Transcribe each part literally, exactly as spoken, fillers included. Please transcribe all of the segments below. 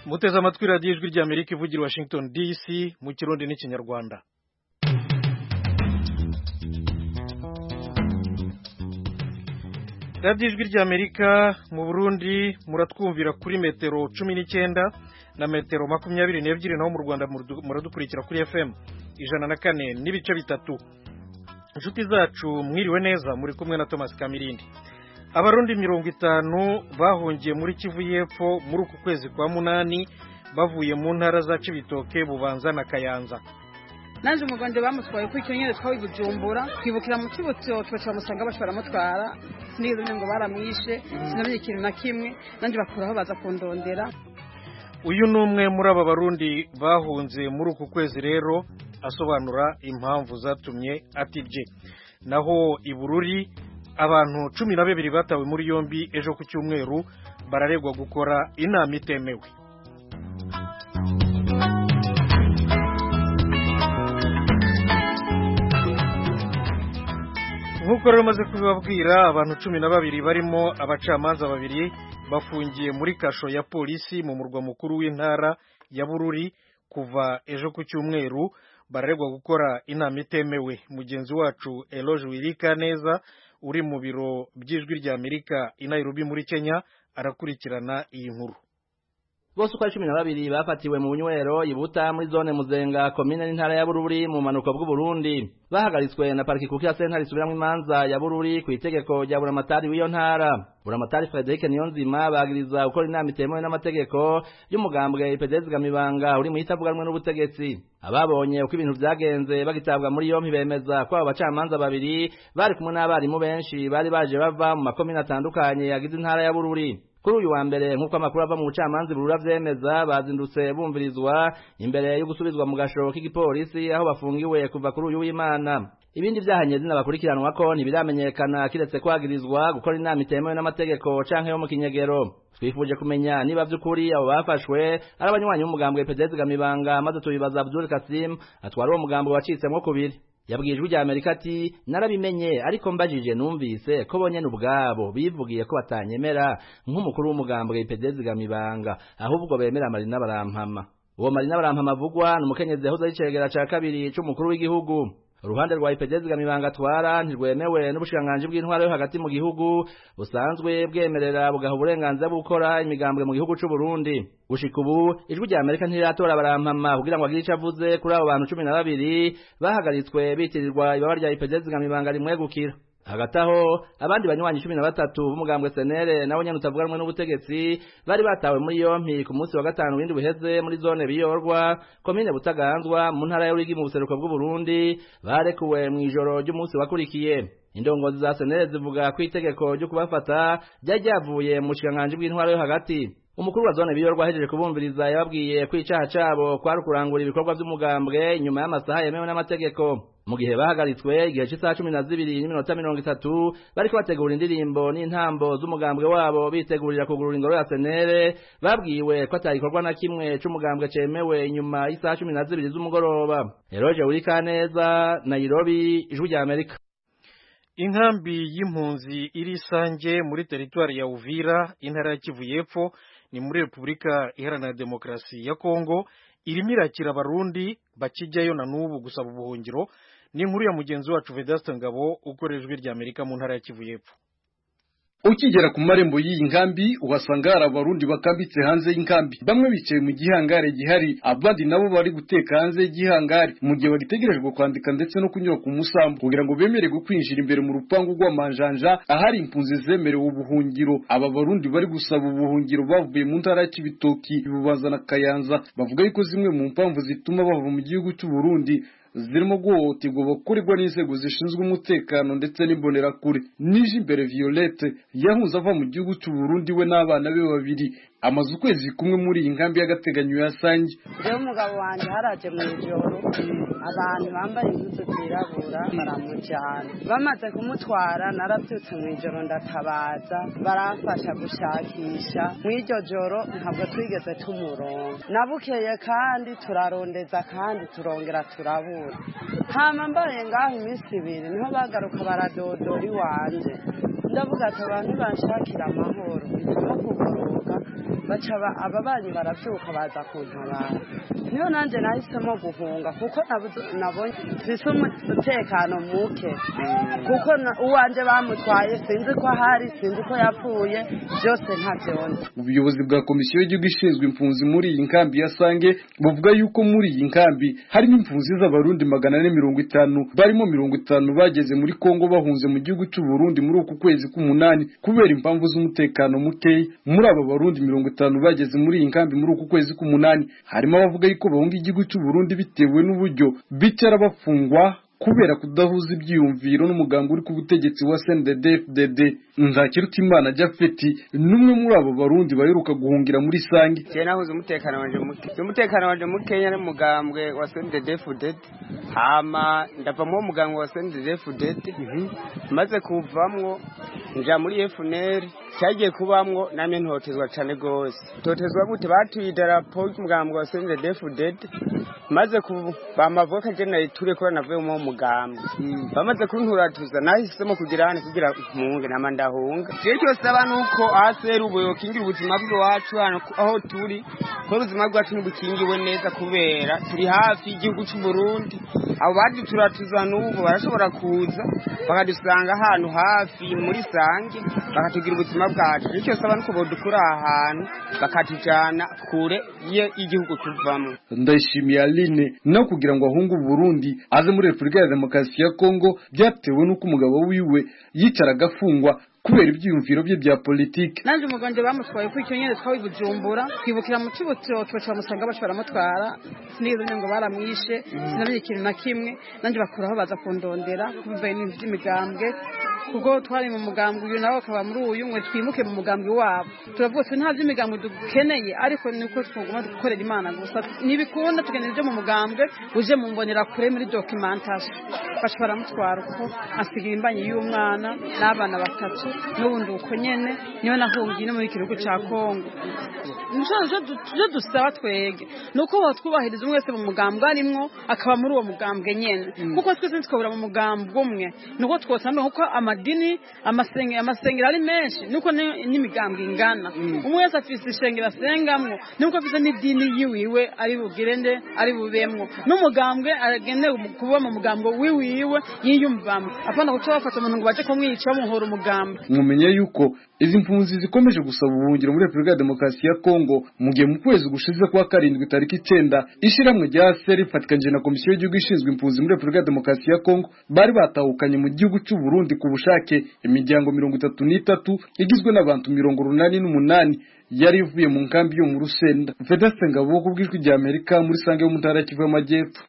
muteze amatwi radiyo ijwi ry'Amerika ivugira Washington D C mu Kirundi n'Ikinyarwanda. radiyo ijwi ry'Amerika mu Burundi muratwumvira kuri metero cumi n'icyenda na metero makumyabiri n'ebyiri, naho mu Rwanda muradukurikira kuri F M ijana na kane n'ibice bitatu. Inshuti zacu mwiriwe neza, muri kumwe na Thomas Kamirindi. Abarundi mirongo itanu bahungiye muri Kivu y'Epfo muri uku kwezi kwa munani bavuye mu ntara za Cibitoke, Bubanza na Kayanza. Nanje umugande bamutwaye ku icyonyere twawe Bujumbura kwibukira mu Kibutso cyo musanga bashobora mutwara nizo ngo baramwishe sinamenye ikintu na kimwe, nanje bakuraho baza kundondera. Uyu numwe muri aba Barundi bahunze muri uku kwezi rero asobanura impamvu zatumye atibye. Naho Ibururi abantu cumi na babiri batawe muri yombi ejo ku cyumweru bararegwa gukora inama itemewe. Nk'uko rero maze kubibabwira, abantu cumi na babiri barimo abacamanza babiri bafungiye muri kasho ya polisi mu murwa mukuru w'intara ya Bururi kuva ejo ku cyumweru, bararegwa gukora inama itemewe. Mugenzi wacu Eloge Wirika neza uri mu biro by'ijwi ry'Amerika i Nairobi muri Kenya arakurikirana iyi nkuru. Bose uko cumi na babiri bafatiwe mu bunywero Ibuta muri zone Muzenga komine n'intara ya Bururi mu manuko bw'u Burundi, bahagaritswe na pariki kuko ya sentare isubiramwe imanza ya Bururi ku itegeko rya buramatari w'iyo ntara. Buramatari Frederic Niyonzima bagiriza gukora inama itemewe n'amategeko y'umugambwe P D Zigamibanga uri mu itavuganwe n'ubutegetsi. Ababonye uko ibintu byagenze bagitabwa muri yompi bemeza ko abo bacamanza babiri bari kumwe n'abarimu benshi bari baje bava mu makomine atandukanye yagize intara ya Bururi. Kuri uyu wa mbere nk'uko amakuru ava mu bucamanza Bururi avyemeza, bazindutse bumvirizwa imbere yo gusubizwa mu gasho k'igipolisi aho bafungiwe kuva kuri uyu w'Imana. Ibindi byahanye zina bakurikiranwa ko ntibiramenyekana kiretse kwagirizwa gukora inama itemewe n'amategeko canke yo mu kinyegero. Twifuje kumenya niba vy'ukuri abo bafashwe ari abanywanyi b'umugambwe P D Zigamibanga, maze tubibaza Abdul Kasim atwara uwo mugambwe wacitsemwo kubiri. Yabwiye ijwi ry'Amerika ati narabimenye ariko mbajije numvise ko bonyene ubwabo bivugiye ko batanyemera nk'umukuru w'umugambwe P D Zigamibanga, ahubwo bemera Marina Barampama. Uwo Marina Barampama avugwa n'umukenyezi yahoze ari cegera ca kabiri c'umukuru w'igihugu. Uruhande rwa P D Zigamibanga twara ntirwemewe n'ubushikanganje bw'intwaro yo hagati mu gihugu busanzwe bwemerera bugaha uburenganzira bwo gukora imigambwe mu gihugu c'u Burundi. Gushika ubu ijwi ry'Amerika ntiratora Barampama kugira ngo agire ico avuze kuri abo bantu cumi na babiri bahagaritswe bitirirwa ibaba rya P D Zigamibanga rimwegukira. Hagati aho abandi banywanyi cumi na batatu b'umugambwe Senere nabo nyene utavuganwe n'ubutegetsi bari batawe muri yompi ku munsi wa gatanu w'indwi buheze muri zone Biyorwa komine Butaganzwa mu ntara ya Ruyigi mu buseruko bw'u Burundi, barekuwe mu ijoro ry'umunsi wakurikiye. Indongozi za Senere zivuga ko itegeko ryo kubafata ryari ryavuye mu bushikanganje bw'intwaro yo hagati. Umukuru wa zone Biyorwa ahejeje kubumviriza yababwiye ko icaha cabo kwari kurangura ibikorwa vy'umugambwe inyuma y'amasaha yemewe n'amategeko. Mu gihe bahagaritswe igihe cy'isaha cumi na zibiri n'iminota mirongo itatu bariko bategura indirimbo n'intambo z'umugambwe wabo bitegurira kugurura ingoro ya Senere, babwiwe ko atagikorwa na kimwe c'umugambwe cemewe inyuma y'isaha cumi na zibiri z'umugoroba. Eroje Wirika neza, Nairobi, ijwi ry'Amerika. Inkambi y'impunzi iri Sange muri teritwari ya Uvira intara ya Kivu y'Epfo ni muri Repubulika Iharanira Demokarasi ya Kongo, irimo irakira Abarundi bakijyayo na n'ubu gusaba ubuhungiro. Ni inkuru ya mugenzi wacu Vedaste Ngabo ukorera ijwi ry'Amerika mu ntara ya Kivu y'Epfo. Ukigera ku marembo y'iyi nkambi uhasanga hari Abarundi bakambitse hanze y'inkambi, bamwe bicaye mu gihangare gihari, abandi nabo bari guteka hanze y'igihangare mu gihe bagitegerejwe kwandika ndetse no kunyura ku musambu kugira ngo bemererwe kwinjira imbere mu rupangu rw'amanjanja ahari impunzi zemerewe ubuhungiro. Aba Barundi bari gusaba ubuhungiro bavuye mu ntara ya Cibitoki, Bubanza na Kayanza, bavuga yuko zimwe mu mpamvu zituma bava mu gihugu cy'u Burundi zirimo guhohoterwa bakorerwa n'inzego zishinzwe umutekano ndetse n'imbonerakure. Nijimbere Violette yahunze ava mu gihugu cy'u Burundi we n'abana be babiri, amaze ukwezi kumwe muri iyi nkambi y'agateganyo ya Sange. Rero umugabo wanje haraje mu ijoro abantu bambaye impuzu zirabura baramujyana, bamaze kumutwara narabyutse mu ijoro ndatabaza, baramfasha gushakisha mu iryo joro ntabwo twigeze tumuronka. Nabukeye kandi turarondeza kandi turongera turabura. Hama mbaye ngaho iminsi ibiri niho bagaruka baradodora iwanje. Ndavuga ati abantu banshakira amahoro bituma kugoroka baca aba banyu baravyuka baza kuntabara niyo nanje nahisemo guhunga kuko nabonye mfise umutekano muke kuko uwanje bamutwaye sinzi ko ahari sinzi ko yapfuye byose ntavyonze. Ubuyobozi bwa komisiyo y'igihugu ishinzwe impunzi muri iyi nkambi ya Sange buvuga yuko muri iyi nkambi harimo impunzi z'abarundi magana ane mirongo itanu barimo mirongo itanu bageze muri Kongo bahunze mu gihugu cy'u Burundi muri uku kwezi k'umunani kubera impamvu z'umutekano muke. Muri aba barundi mirongo itanu bageze muri iyi nkambi muri uku kwezi k'umunani harimo abavuga yuko bahunga igihugu cy'u Burundi bitewe n'uburyo bicara bafungwa kubera kudahuza ibyiyumviro n'umugambi uri ku butegetsi wa C N D D F D D. Nzakirutimana Jafeti numwe muri abo barundi baheruka guhungira muri Sange. Je nahuza umutekano wanje muke umutekano wanje mukenya n'umugambwe wa C N D D F D D hama ndava mu mugambwe wa C N D D F D D maze kuvamwo nja muri F N L cyagiye kubamwo namwe ntotezwa cyane gose totezwa gute batuye idarapo y'umugambwe wa C N D D F D D maze ku bamavoka je nayiture ko navuye mu mugambwe bamaze kunturatuza nahisemo kugira hane kugira munge namanda hunga je cyose abantu uko asera ubuyo kingira ubuzima bwacu hano aho turi ko ubuzima bwacu n'ubukingiwe neza kubera turi hafi y'igihugu cy'u Burundi abo badi turatuza n'ubu barashobora kuza bakadusanga ahantu hafi muri Sange bakatugira ubuzima bwacu je cyose abantu ko bodukura ahantu bakatujana kure y'igihugu tuvamo. Ndayishimiye Aline no kugira ngo ahungu Burundi aze muri Republika ya Demokarasi ya Kongo byatewe nuko umugabo wiwe yicaraga afungwa kubera ibyiyumviro bye bya politike. Nanje umuganje bamutwaye ku icyonyere twawe Bujumbura kwibukira mu cibutiro cyo musanga bashobora mutwara nizo ngo baramwishe sinamenye ikintu na kimwe nanje bakuraho baza kundondera kubivaye n'ivy'imigambwe kuko twari mu mugambwe uyu nawe akaba muri uyu mwe twimuke mu mugambwe wabo turavuga twe nta vy'imigambwe dukeneye ariko niko twaguma dukorera Imana gusa nibikunda tugeneye byo mu mugambwe uje mu mbonera kure muri documentation bashobora mutwara uko asigira imbanyi y'umwana n'abana batatu n'ubundi uko nyene niyo nahungiye no muri kirugo ca Kongo. Nje dusaba twege nuko batwubahiriza umwe wese mu mugambwe arimwo akaba muri uwo mugambwe nyene kuko twese twabura mu mugambwe umwe nuko twosambe kuko amadini amasenge amasengero ari menshi nuko n'imigambwe ingana umwe wese afise ishengero asengamwo nuko afise n'idini yiwiwe ari bugirende ari bubemwo n'umugambwe aragende kuba mu mugambwe wiwiwe yiyumvamo apana kuco bafata umuntu ngo baje kumwica bamuhora umugambwe. Mumenye yuko izi mpunzi zikomeje gusaba ubuhungiro muri Republika ya Demokarasi ya Kongo mu gihe mu kwezi gushize kwa karindwi tariki icenda ishiramwe rya Seri fatikanje na komisiyo y'igihugu ishinzwe impunzi muri Republika ya Demokarasi ya Kongo bari batahukanye mu gihugu cy'u Burundi ku bushake imiryango mirongo itatu n'itatu igizwe n'abantu mirongo runani n'umunani yari ivuye mu nkambi yo mu Rusenda. Vedaste Ngabo kubw'ijwi rya Amerika muri Sange yo mu ntara Kivu y'Amajyepfo.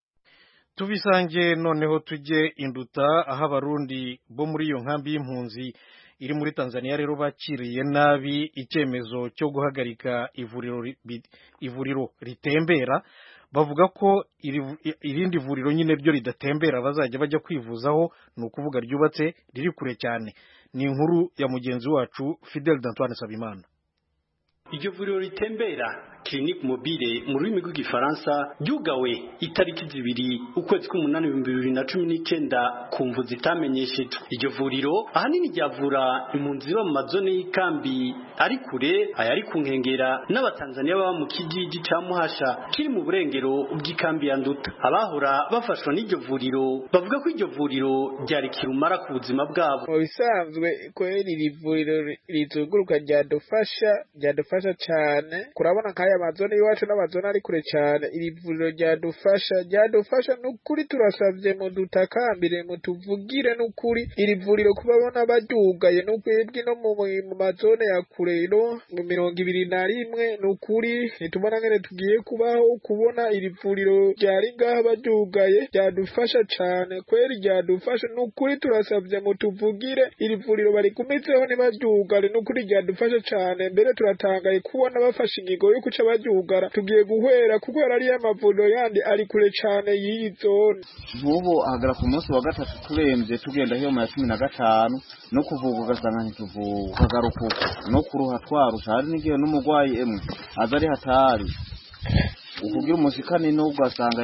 Tubisange noneho tujye Induta aho abarundi bo muri iyo nkambi y'impunzi iri muri Tanzania rero bakiriye nabi icyemezo cyo guhagarika ivuriro ivuriro ritembera bavuga ko irindi vuriro nyine byo ridatembera bazajya bajya kwivuzaho ni ukuvuga ryubatse riri kure cyane. Ni inkuru ya mugenzi wacu Fidel d'Antoine Sabimana. Iryo vuriro ritembera clinique mobile mu rurimi rw'igifaransa ryugawe itariki zibiri ukwezi k'umunani ibihumbi bibiri na cumi n'icyenda ku mvu zitamenyeshejwe. Iryo vuriro ahanini ryavura impunzi ziba mu mazone y'ikambi ari kure ayari ku nkengera n'abatanzania baba mu kijiji ca Muhasha kiri mu burengero bw'ikambi ya Nduta. Abahora bafashwa n'iryo vuriro bavuga ko iryo vuriro ryari kirumara ku buzima bwabo. Mu bisanzwe kweri iri vuriro rizunguruka ryadufasha ryadufasha cyane kurabona kaya amazone iwacu n'amazone ari kure cyane iri vuriro ryadufasha ryadufasha n'ukuri turasavye mu dutakambire mu tuvugire n'ukuri iri vuriro kubabona badugaye n'ukwebwe no mu mazone ya kure no mu mirongo ibiri na rimwe n'ukuri nitubona ngene tugiye kubaho kubona iri vuriro ryari ngaha badugaye ryadufasha cyane kweri ryadufasha n'ukuri turasavye mu tuvugire iri vuriro barigumitseho ntibadugare n'ukuri ryadufasha cyane mbere turatangaye kubona bafashe ingingo yo kuca baryugara tugiye guhera kuko ari amavuriro yandi ari kure cyane y'iyi zone. Nk'ubu ahagara ku munsi wa gatatu turembye tugenda hiyo mu ya cumi na gatanu no kuvuga ugasanga ntituvuga ukagaruka no kuruha twarusha hari n'igihe n'umurwayi emwe aza ari hatari ukugira umushikani n'ubwo asanga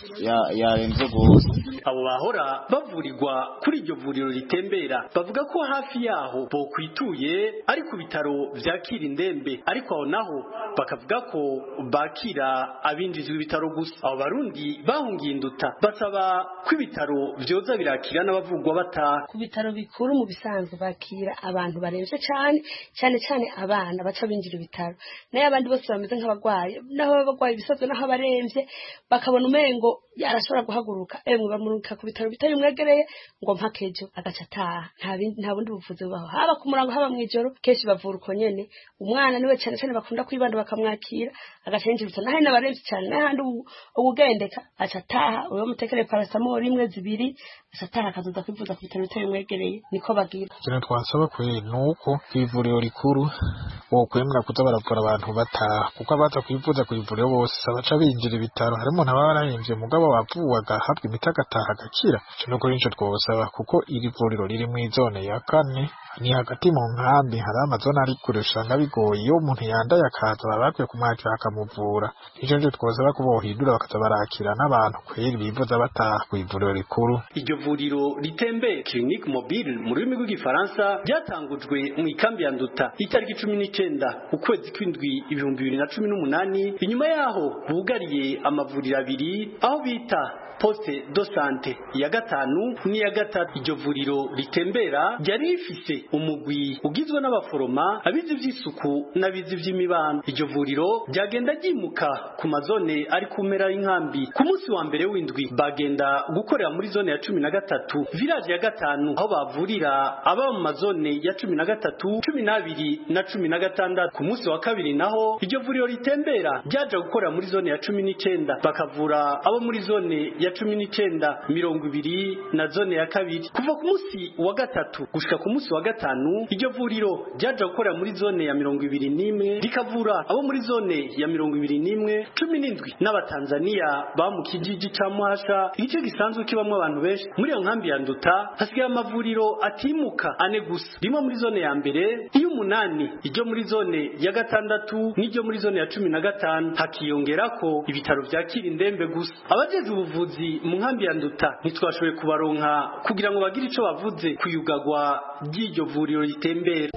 yarenze gose. Abo bahora bavurirwa kuri iryo vuriro ritembera bavuga ko hafi yaho bo kwituye ari ku bitaro vyakira indembe, ariko aho naho bakavuga ko bakira abinjizwa ibitaro gusa. Abo barundi bahungiye Induta basaba ko ibitaro vyoza birakira n'abavugwa bataha. Ku bitaro bikuru mu bisanzwe bakira abantu baremvye cyane cyane cyane abana baca binjira ibitaro, nayo abandi bose bameze nk'abagwayi, naho abagwayi bisazwe naho abaremvye bakabona umengo yarashobora guhaguruka, emwe bamuruka ku bitaro bitari mwegereye ngo mpakejo agaca ataha. Nta bindi nta bundi buvuzi baho, haba ku murango haba mwijoro, kenshi bavura uko nyene. Umwana niwe cyane cyane bakunda kwibanda bakamwakira agaca yinjira ibitaro, naho n'abaremvye cyane n'ahandi ubugendeka aca ataha, uwo mutekere paracetamol imwe zibiri aca ataha akazoza kwivuza ku bitaro bitari mwegereye. Niko bagira. Kino twasaba kwe nuko kwivuriro rikuru wo kwemera kuza baravura abantu bataha, kuko abaza kwivuza ku ivuriro bose abaca binjira ibitaro, harimo n'abarahemvye mugabo bavuga agahabwa imiti agataha agakira. Kino kuri nico twosaba, kuko iri vuriro riri mw'izone ya kane, ni hagati mu nkambi, hari amazone ari kure usanga bigoye, iyo umuntu yandaye akaza baba bakwiye kumwakira akamuvura. Nico nico twosaba ko bohindura bakaza barakira n'abantu kweri bivuza bataha ku ivuriro rikuru. Iryo vuriro ritembe clinique mobile mu rurimi rw'igifaransa ryatangujwe mu ikambi ya Nduta itariki cumi n'icenda ukwezi kw'indwi ibihumbi bibiri na cumi n'umunani. Inyuma yaho bugariye amavuriro abiri aho bita poste do sante ya gatanu n'iya gatatu. Iryo vuriro ritembera ryari rifise umugwi ugizwe n'abaforoma, abizi vy'isuku n'abizi vy'imibano. Iryo vuriro ryagenda ryimuka ku mazone ari kumera y'inkambi. Ku munsi wa mbere w'indwi bagenda gukorera muri zone ya cumi na gatatu village ya gatanu, aho bavurira aba mu mazone ya cumi na gatatu, cumi n'abiri na cumi na gatandatu. Ku munsi wa kabiri naho iryo vuriro ritembera ryaje gukorera muri zone ya cumi n'icenda bakavura abo muri zone ya cumi n'icenda, mirongo ibiri na zone ya kabiri. Kuva ku munsi wa gatatu gushika ku munsi wa gatanu iryo vuriro ryaje gukorera muri zone ya mirongo ibiri n'imwe rikavura abo muri zone ya mirongo ibiri n'imwe, cumi n'indwi n'abatanzania ba mu kijiji ca Muhasha, igice gisanzwe kibamwe abantu benshi. Muri iyo nkambi ya Nduta hasigaye amavuriro atimuka ane gusa, rimwe muri zone ya mbere, iyo umunani iryo muri zone ya gatandatu n'iryo muri zone ya cumi na gatanu, hakiyongerako ibitaro vyakira indembe gusa. Abajejwe ubuvuzi mu nkambi ya Nduta ntitwashoboye kubaronka kugira ngo bagire ico bavuze kuyugagwa ry'iryo vuriro ritembera.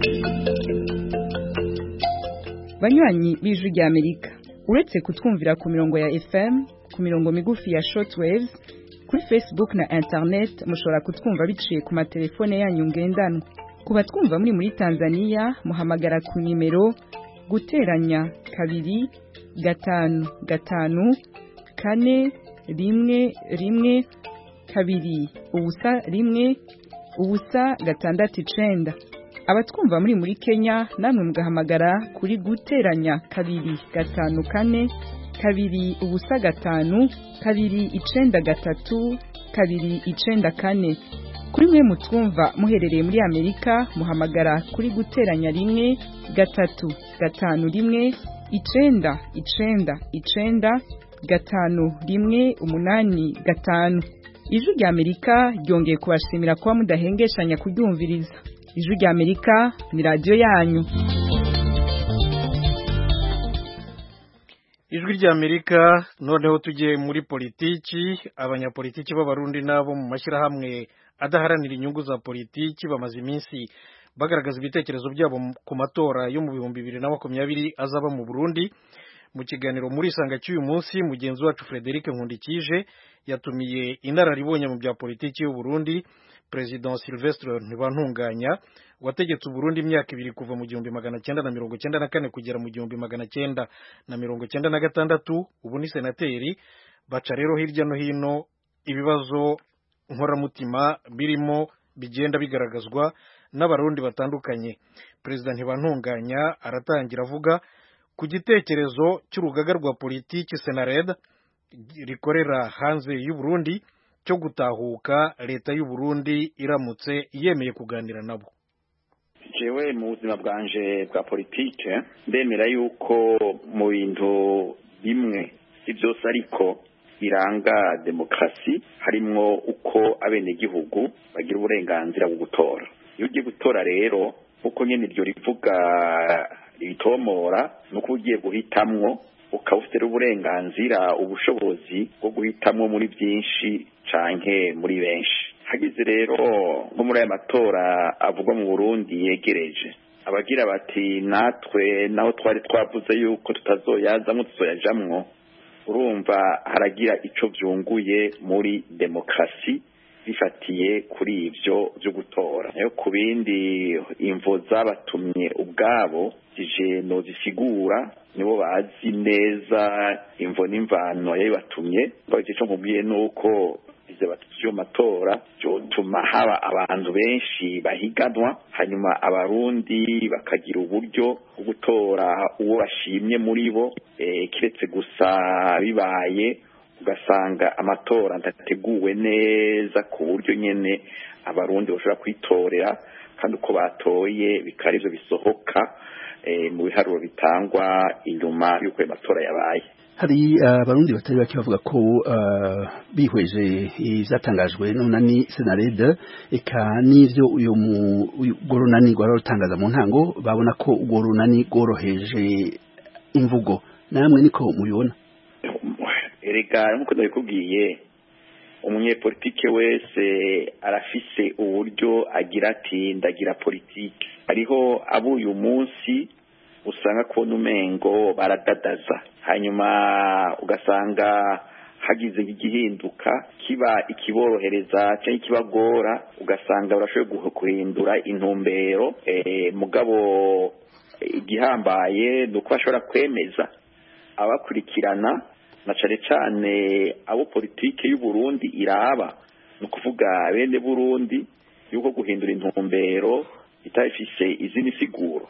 Banywanyi b'Ijwi rya Amerika, uretse kutwumvira ku mirongo ya F M, ku mirongo migufi ya shortwaves, kuri Facebook na internet mushobora kutwumva biciye ku matelefone yanyu ngendanwa. Kuba twumva muri muri Tanzania muhamagara ku nimero guteranya kabiri gatanu gatanu kane rimwe rimwe kabiri ubusa rimwe ubusa gatandatu icenda. Abatwumva muri muri Kenya namwe mugahamagara kuri guteranya kabiri gatanu kane kabiri ubusa gatanu kabiri icenda gatatu kabiri icenda kane. Kuri mwe mutwumva muherereye muri Amerika muhamagara kuri guteranya rimwe gatatu gatanu rimwe icenda icenda icenda gatanu rimwe umunani gatanu. Ijwi rya Amerika ryongeye kubashimira kuba mudahengeshanya kuryumviriza. Ijwi rya Amerika ni radio yanyu. Ijwi rya Amerika. Noneho tugiye muri politiki. Abanyapolitiki b'abarundi nabo mu mashyirahamwe adaharanira inyungu za politiki bamaze iminsi bagaragaza ibitekerezo byabo ku matora yo mu bihumbi bibiri na makumyabiri azaba mu Burundi. Mu kiganiro muri Isanga cy'uyu munsi mugenzi wacu Frederic Nkundikije yatumiye inararibonye mu bya politiki y'u Burundi, President Sylvestre Ntibantunganya wategetse u Burundi imyaka ibiri kuva mu gihumbi magana cyenda na mirongo cyenda na kane kugera mu gihumbi magana cyenda na mirongo cyenda na gatandatu. Ubu ni senateri. Baca rero hirya no hino ibibazo nkoramutima birimo bigenda bigaragazwa n'abarundi batandukanye. President Ntibantunganya aratangira avuga ku gitekerezo cy'urugaga rwa politiki Senared rikorera hanze y'u Burundi cyo gutahuka leta y'u Burundi iramutse yemeye kuganira nabo. Jewe mu buzima bwanje bwa politike ndemera yuko mu bintu bimwe si byose ariko biranga demokrasi harimwo uko abenegihugu bagira uburenganzira bwo gutora. Iyo ugiye gutora rero uko nyene iryo rivuga ritomora nuko ugiye guhitamwo ukaba ufite uburenganzira ubushobozi bwo guhitamo muri byinshi canke muri benshi. Hagize rero nko muri aya matora avugwa mu Burundi yegereje, abagira bati natwe naho twari twavuze yuko tutazoyazamwo tuzoyajamwo, urumva haragira ico vyunguye muri demokrasi bifatiye kuri ivyo vyo gutora. Nayo ku bindi imvo zabatumye ubwabo zije no zisigura, nibo bazi neza imvo n'imvano yabibatumye. Baje cyo nkubwiye nuko ize batyo matora cyo tuma haba abantu benshi bahiganwa, hanyuma abarundi bakagira uburyo bwo gutora uwo bashimye muri bo, e, kiretse gusa bibaye ugasanga amatora ndateguwe neza ku buryo nyene abarundi bashobora kwitorera kandi uko batoye bikari byo bisohoka e, mu biharuro bitangwa inyuma y'uko amatora yabaye. Hari abarundi uh, batari bake bavuga ko uh, bihweje ivyatangajwe n'unani Senarede eka n'ivyo uyo gorunani rwarutangaza mu ntango, babona ko gorunani goroheje imvugo. Namwe niko mubibona? Erega nkuko ndabikubwiye, umunyepolitike wese arafise uburyo agira ati ndagira politike. Hariho abo uyu munsi usanga kubona umengo baradadaza, hanyuma ugasanga hagize igihinduka kiba ikiborohereza cyangwa ikibagora, ugasanga barashoboye guhindura intumbero. E, mugabo igihambaye nuko bashobora kwemeza abakurikirana, na cane cane abo politike y'u Burundi iraba, no kuvuga bene Burundi, yuko guhindura intumbero itafise izindi siguro.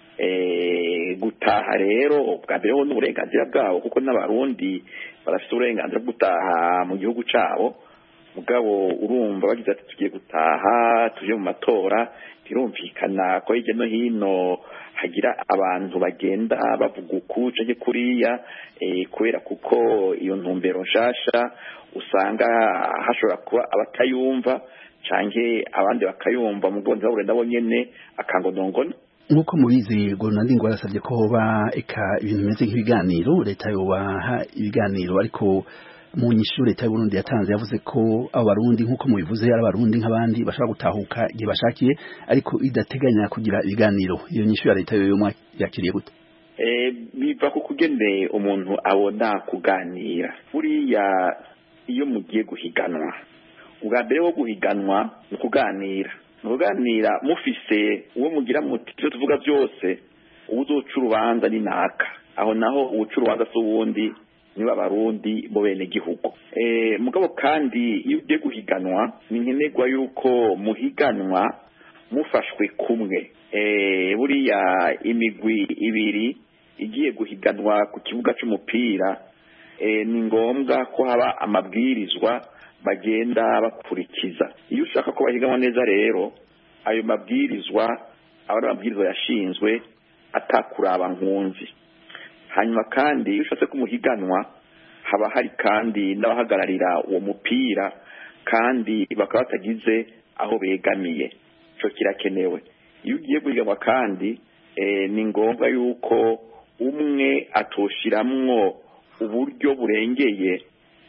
Eh, gutaha rero bwa mbere ho n'uburenganzira bwabo, kuko n'abarundi barafite uburenganzira bwo gutaha mu gihugu cabo. Mugabo urumva bagize ati tugiye gutaha tuje mu matora, birumvikana ko hirya no hino hagira abantu bagenda bavuga uku canke kuriya, eh, kubera kuko iyo ntumbero nshasha usanga hashobora kuba abatayumva canke abandi bakayumva, mu gonza burenda bo nyene akangonongona. Nkuko mubizi gorunani ngo arasabye ko hoba eka ibintu bimeze nk'ibiganiro, leta yobaha ibiganiro, ariko mu nyishu leta y'u Burundi yatanze yavuze ko abo barundi nkuko mubivuze ari abarundi nk'abandi bashaka gutahuka igihe bashakiye, ariko idateganya kugira ibiganiro. Iyo nyishu ya leta yo yakiriye gute? Eh, biva ku kugende umuntu abona kuganira. Buriya iyo mugiye guhiganwa, ubwa mbere wo guhiganwa no kuganira muganira mufise uwo mugira muti cyo tuvuga byose, uzoca urubanza ni naka, aho naho uca urubanza so wundi niba abarundi bo bene gihugu. Eh, mugabo kandi iyo ugiye guhiganwa ni nkenerwa yuko muhiganwa mufashwe kumwe. Eh, buriya imigwi ibiri igiye guhiganwa ku kibuga cy'umupira, eh, ni ngombwa ko haba amabwirizwa bagenda bakurikiza. Iyo ushaka ko bahiganwa neza rero, ayo mabwirizwa abari amabwirizwa yashinzwe atakuraba nkunzi. Hanyuma kandi iyo ushatse kumuhiganwa haba hari kandi n'abahagararira uwo mupira, kandi bakaba batagize aho begamiye. Cyo kirakenewe. Iyo ugiye guhiganwa kandi eh, ni ngombwa yuko umwe atoshiramwo uburyo burengeye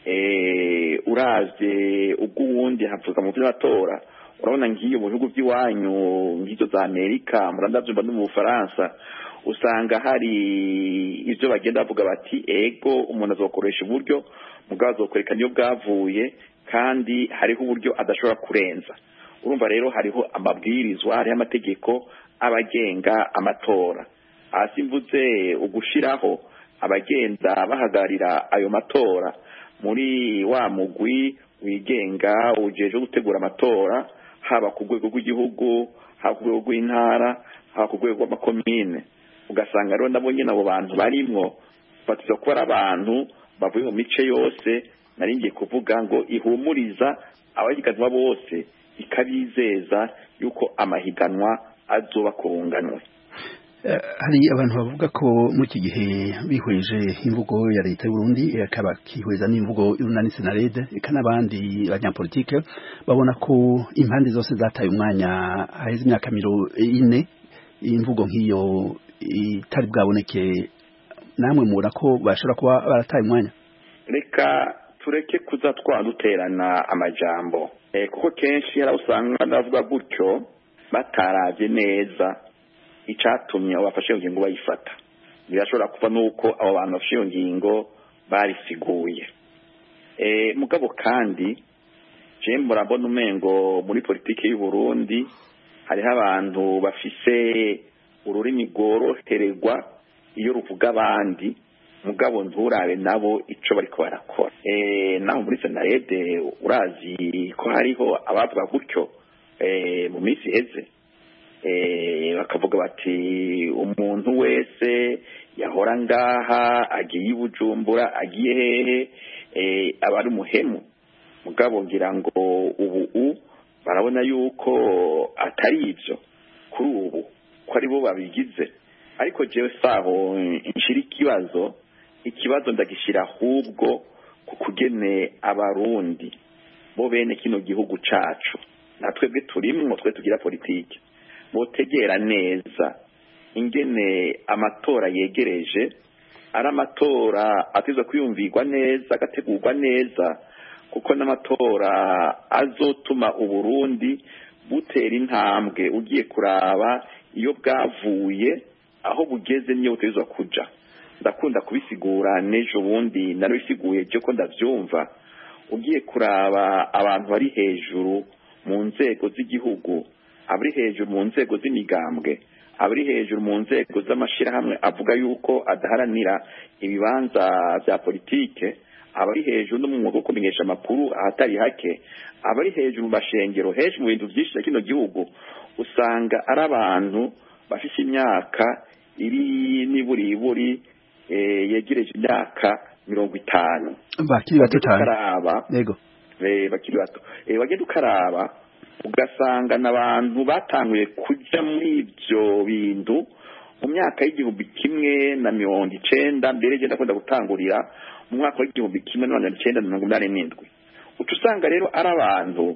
eh uravye ubwo wundi havuga mu by'atora. Urabona ngiyo mu bihugu by'iwanyu ngizo za Amerika, murandavyumva no mu Bufaransa, usanga hari ivyo bagenda bavuga bati ego umuntu azokoresha uburyo mugabo azokwereka niyo bwavuye, kandi hariho uburyo adashobora kurenza. Urumva rero hariho amabwirizwa, hariho amategeko abagenga amatora. Hasi mvuze ugushiraho abagenda bahagarira ayo matora muri wa mugwi wigenga ujeje gutegura amatora, haba ku rwego rw'igihugu, haba ku rwego rw'intara, haba ku rwego rw'amakomine. Ugasanga rero nabo nyine abo bantu barimwo batuza kuba ari abantu bavuye mu mice yose, nari ngiye kuvuga ngo ihumuriza abahiganwa bose, ikabizeza yuko amahiganwa azoba kurunganwe. Hari abantu bavuga ko mu iki gihe bihweje imvugo ya leta y'u Burundi, akaba kihweza n'imvugo y'unani Senarede, eka n'abandi banyapolitike babona ko impande zose zataye umwanya haheze imyaka mirongo ine imvugo nk'iyo itari bwaboneke namwe mubona ko bashobora kuba barataye umwanya reka tureke kuza twaduterana amajambo eh, kuko kenshi hari usanga ndavuga gutyo bataravye neza icatumye abafashe iyo ngingo bayifata birashobora kuva nuko abo bantu bafashe iyo ngingo barisiguye eh, mugabo kandi je murabona umengo muri politike y'u Burundi hariho abantu bafise ururimi rworohererwa iyo ruvuga abandi mugabo nturabe nabo ico bariko barakora eh naho muri senarede urazi ko hariho abavuga gutyo eh mu minsi heze eh bakavuga bati umuntu wese yahora ngaha agiye Bujumbura agiye hehe eh abari muhemu mugabo ngira ngo ubu barabona yuko atari ivyo kuri ubu ko ari bo babigize ariko jewe saho nshira ikibazo ikibazo ndagishira ahubwo kukugene abarundi bo bene kino gihugu cacu natwebwe turimwo twe tugira politike botegera neza ingene amatora yegereje ari amatora atizwe kwiyumvirwa neza agategurwa neza kuko n'amatora azotuma uburundi butera intambwe ugiye kuraba iyo bwavuye aho bugeze niyo butezwa kuja ndakunda kubisigura nejo bundi narabisiguye cyo ko ndavyumva ugiye kuraba abantu bari hejuru mu nzego z'igihugu abari hejuru mu nzego z'imigambwe abari hejuru mu nzego z'amashirahamwe avuga yuko adaharanira ibibanza vya politike abari hejuru no mu mwuga wo kumenyesha amakuru ahatari hake abari hejuru mu bashengero hejuru mu bintu vyinshi kino gihugu usanga ari abantu bafise imyaka iri niburiburi eh yegereje imyaka mirongo itanu bakiri bato cyane yego eh bakiri bato eh wagenda ukaraba ugasanga n'abantu batanguye kuja muri ivyo bintu mu myaka y'igihumbi kimwe na mirongo icenda mbere je ndakunda gutangurira mu mwaka w'igihumbi kimwe na mirongo icenda na mirongo inani n'indwi utusanga rero ari abantu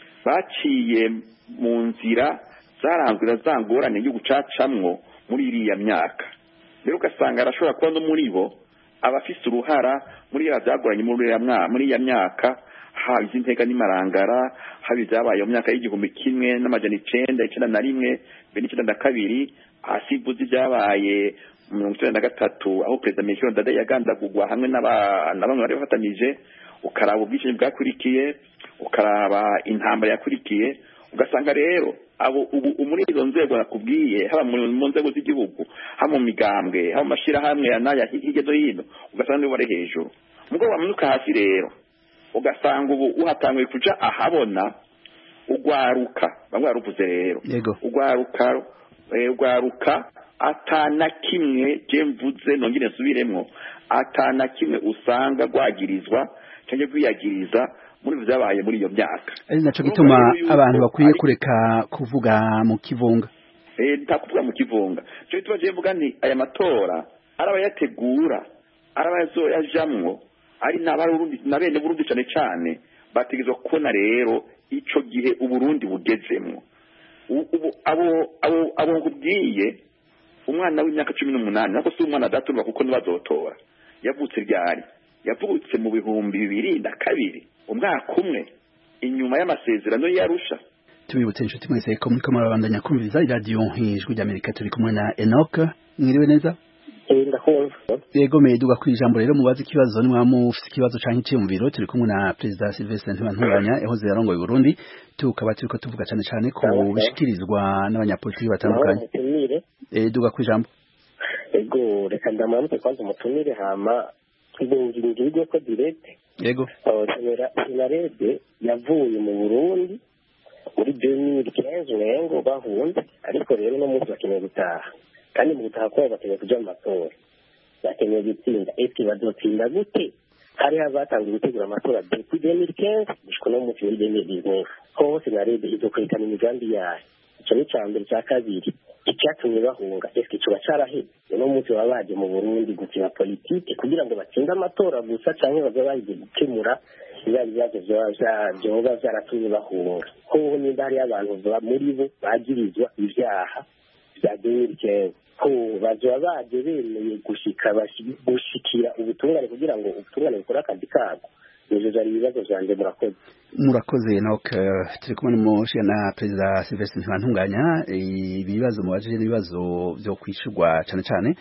baciye mu nzira zaranzwe zangorane yo gucacamwo muri iriya myaka rero ugasanga arashobora kuba no muri bo abafise uruhara muri ya byagoranye muri ya mwaka muri ya myaka haba izintega n'imarangara haba ibyabaye mu myaka y'igihumbi kimwe n'amajana icenda icenda na rimwe mbere n'icenda na kabiri hasibuze ibyabaye mirongo icenda na gatatu aho perezida Melchior Ndadaye yagandagurwa hamwe n'abamwe bari bafatanije ukaraba ubwishingi bwakurikiye ukaraba intambara yakurikiye ugasanga rero abo ubu muri izo nzego nakubwiye haba mu nzego z'igihugu haba mu migambwe haba mu mashirahamwe yanaya hirya no hino ugasanga nibo bari hejuru mugo wamanuka hasi rero ugasanga ubu uhatanguye kuja ahabona ugwaruka bamwe baruvuze rero ugwaruka ugwaruka atana kimwe je mvuze nongire nsubiremwo atana kimwe usanga gwagirizwa cyangwa kwiyagiriza muri byabaye muri iyo myaka ari naco gituma abantu bakwiye kureka kuvuga mu kivunga eh ntakuvuga mu kivunga cyo gituma je mvuga ni aya matora araba yategura araba yazoyajamwo ari n'abarundi na bene Burundi cyane cyane bategezwa kubona rero ico gihe uburundi bugezemwo ubu abo abo abo ngubwiye umwana w'imyaka cumi n'umunani nako si umwana datumva kuko nibazotora yavutse ryari yavutse mu bihumbi bibiri na kabiri umwaka umwe inyuma y'amasezerano yarusha tubibutse inshuti mwese ko muri kamara bandanya kumviriza radio Ijwi ry'Amerika turi kumwe na Enoch mwiriwe neza ndakumva yego meduga ku ijambo rero mubaze ikibazo ni mwamufite ikibazo canke cyumviro turi kumwe na president Sylvestre Ntibantunganya yahoze yarongoye Burundi tukaba turiko tuvuga cyane cyane ko bishikirizwa n'abanyapolitiki batandukanye eh duga ku ijambo ego reka ndamamute kwanza umutumire hama ibingirijwe ko direct yego abashobora inarede yavuye mu Burundi muri deux mille quinze ngo bahunze ariko rero no munsi bakeneye gutaha kandi mu gutaha kwabo bakeneye kuja mu matora bakeneye gutsinda ese bazotsinda gute hari abatangiye gutegura amatora depuis deux mille quinze gushika no munsi wa deux mille dix-neuf hose narede izokurikana imigambi yayo ico ni cambere cya kabiri icyatumye bahunga ese kiba caraheze no munsi baba baje mu Burundi gukina politike kugira ngo batsinde amatora gusa canke baza baje gukemura ibari byaje byoba byaratumye bahunga ho nimba hari abantu muri bo bagirizwa ibyaha bya deux mille quinze ho ariko bazoba baje bemeye gushika gushikira ubutungane kugira ngo ubutungane bukore akazi kabwo. Nivyo vyari ibibazo vyanje. Murakoze. Murakoze Enoch. Turi kumwe n'umushika na Perezida Sylvestre Ntibantunganya. Ibibazo mubajije n'ibibazo vyo kwishurwa cane cane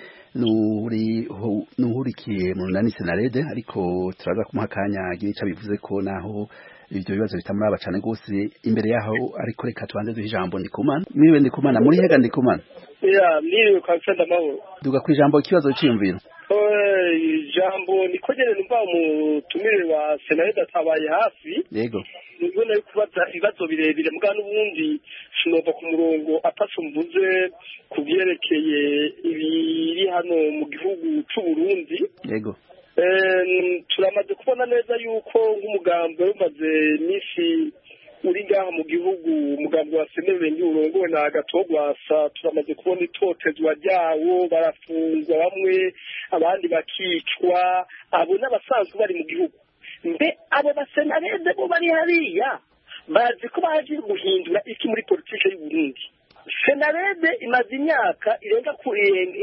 nuri nuhurikiye mu runani Senarede, ariko turaza kumuha akanya agira ico bivuze ko naho ibyo bibazo bitamuraba cane gose. Imbere yaho ariko reka tubanze duhe ijambo Ndikumana. Mwiwe Ndikumana, muri hega Ndikumana? Ya, mwiwe kwa Sanda Mahoro. Duga ku ijambo ikibazo cyiyumviro. Eh, jambo niko nyene numva mu tumire wa Senarede atabaye hafi. Yego. Nubwo nari kubaza ibibazo birebire muga n'ubundi sinova ku murongo atacu mvuze kubyerekeye ibiri hano mu gihugu c'u Burundi. Yego. Eh, turamaze kubona neza yuko nk'umugambo umaze misi uri ngaha mu gihugu, umugambo wa Senarede urongowe na Gatogwasa, turamaze kubona itotezwa ryawo, barafungwa bamwe, abandi bakicwa, abo n'abasanzwe bari mu gihugu. Mbe abo basenarede bo bari hariya bazi ko baje guhindura iki muri politike y'u Burundi? Senarede imaze imyaka irenga kuri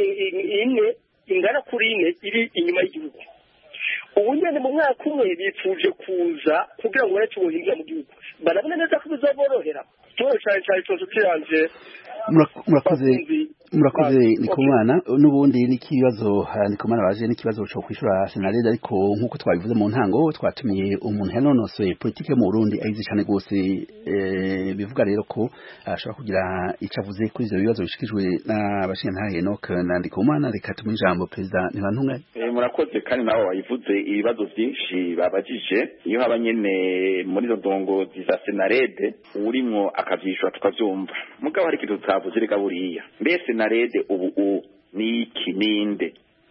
ine, ingana kuri ine iri inyuma y'igihugu. Ubu nyene mu mwaka umwe bipfuje kuza kugira ngo bareke ubuhinga mu gihugu. Barabona neza ko bizaborohera. Tore cyane cyane cyo kiranje. Murakoze murakoze Ndikumana. N'ubundi n'ikibazo Ndikumana baje n'ikibazo cyo kwishura Senarede, ariko nkuko twabivuze mu ntango twatumiye umuntu yanonosoye politike mu Burundi ayizi cyane gose. Bivuga rero ko ashobora kugira icyo avuze kuri ivyo bibazo bishikijwe n'abashintahe Enoch na Ndikumana. Reka tumuhe ijambo Perezida Ntibantunganya. Eh, murakoze kandi nawe wayivuze ibibazo byinshi babajije. Iyo haba nyene muri zo ndongozi za Senarede urimwo akavyishura tukavyumva. Mugabo hari kitu tutavuze reka buriya. Mbese Senarede ubu u ni iki ninde?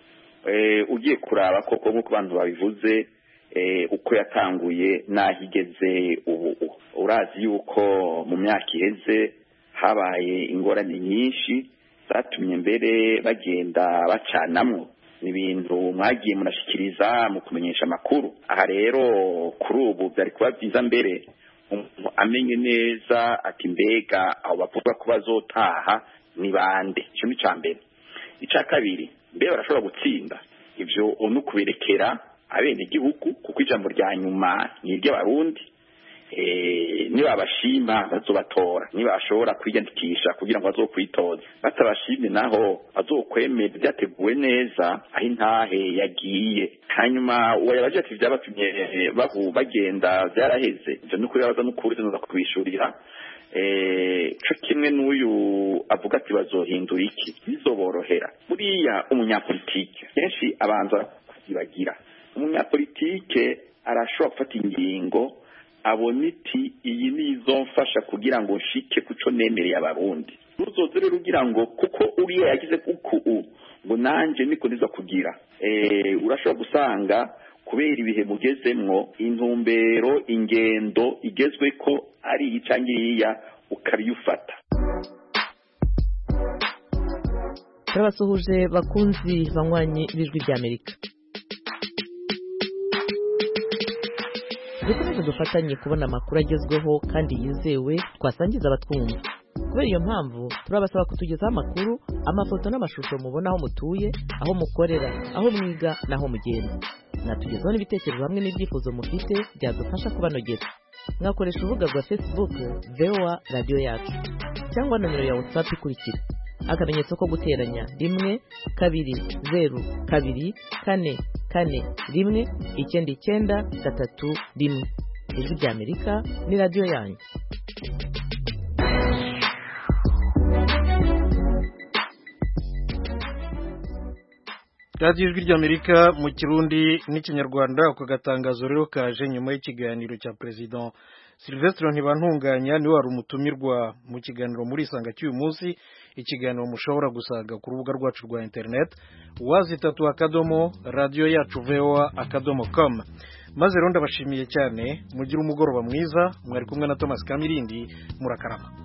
Eh, ugiye kuraba koko nkuko abantu babivuze eh, uko yatanguye nahigeze ubu urazi yuko mu myaka iheze habaye ingorane nyinshi zatumye mbere bagenda bacanamwo ibintu mwagiye munashikiriza mu kumenyesha amakuru. Aha rero kuri ubu byari kuba byiza mbere umuntu amenye neza ati mbega aho bavuga ko bazotaha ni bande. Ico ni cambere. Ica kabiri, mbe barashobora gutsinda ivyo onu kuberekera abene igihugu kuko ijambo rya nyuma ni iry'abarundi. Eh, niba bashima bazobatora, niba bashobora kwiyandikisha kugira ngo bazokwitoza. Batabashimye naho bazokwemera byateguwe neza aho intahe yagiye. Hanyuma uwayabaje ati byabatumye bahu bagenda byaraheze. Ivyo nuko yabaza n'ukuri tunoza kubishurira. Eh, cyo kimwe n'uyu avuga ati bazohindura iki bizoborohera. Buriya umunyapolitike kenshi abanza kuzibagira. Umunyapolitike arashobora gufata ingingo abona iti iyi nizomfasha kugira ngo nshike kuco nemereye abarundi. Ruzoze rero rugira ngo kuko uriya yagize kuko u ngo nanje niko ndiza kugira. Eh, urashobora gusanga kubera ibihe mugezemwo intumbero ingendo igezwe ko ari icangiriya ukabiyufata. Turabasuhuje bakunzi banywanyi b'ijwi ry'Amerika. Dukomeze dufatanye kubona amakuru agezweho kandi yizewe twasangiza abatwumva. Kubera iyo mpamvu turabasaba kutugezaho amakuru, amafoto n'amashusho mubona aho mutuye, aho mukorera, aho mwiga naho mugenda. Natugezaho n'ibitekerezo hamwe n'ibyifuzo mufite byadufasha kubanogera. Mwakoresha urubuga rwa Facebook V O A Radio Yacu cyangwa nomero ya WhatsApp ikurikira: akamenyetso ko guteranya rimwe kabiri zeru kabiri kane kane rimwe icyenda icyenda gatatu rimwe. Ijwi ry'Amerika ni radio yanyu. Radio Ijwi ry'Amerika mu Kirundi n'ikinyarwanda. Ako gatangazo rero kaje nyuma y'ikiganiro cya President Sylvestre Ntibantunganya ni wari umutumirwa mu kiganiro muri Isanga cy'uyu munsi. Ikiganiro mushobora gusanga ku rubuga rwacu rwa internet wazi tatu akadomo radio yacu voa akadomo com. Maze rero ndabashimiye cyane, mugira umugoroba mwiza. Mwari kumwe na Thomas Kamirindi, murakarama.